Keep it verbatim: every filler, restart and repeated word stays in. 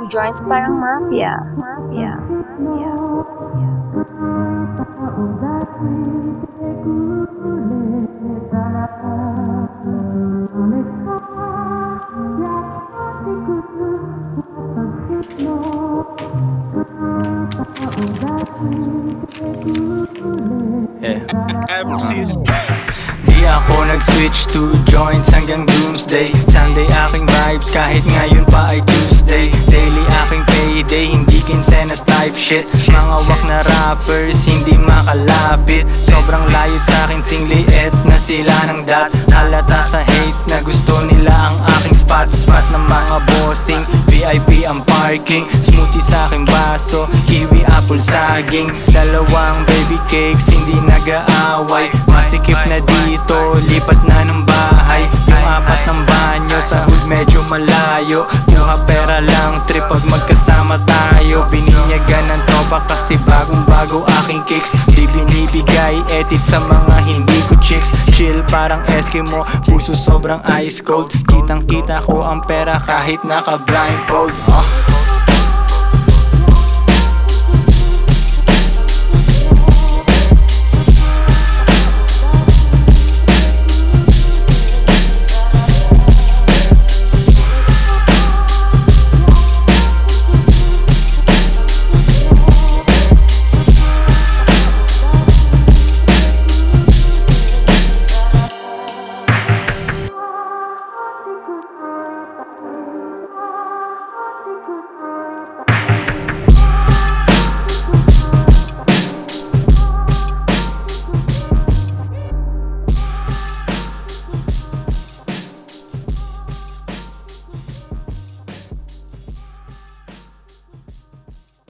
joints parang mafia. Mafia. Mafia. Yeah. Di ako nag-switch to joints hanggang doomsday. Sunday aking vibes kahit ngayon pa ay Tuesday. Daily aking payday, hindi kinsenas type shit. Mga wak na rappers, hindi makalapit. Sobrang layo sa akin, singliit na sila ng dot. Halata sa hate na gusto nila ang aking spot. Spot ng mga bossing, V I P ang parking. Smoothie sa aking baso, kiwi, apple, saging. Dalawang baby cakes, hindi nag-aaway. Masikip na dito, lipat na ng bahay. Yung apat ng banyo, sa hood medyo malayo. Kuha pera lang, trip pag magkasama tayo. Bininyagan ng tropa kasi bagong bago aking kicks. Di binibigay edit sa mga hindi ko chicks. Chill parang Eskimo, puso sobrang ice cold. Kitang kita ko ang pera kahit naka blindfold. uh.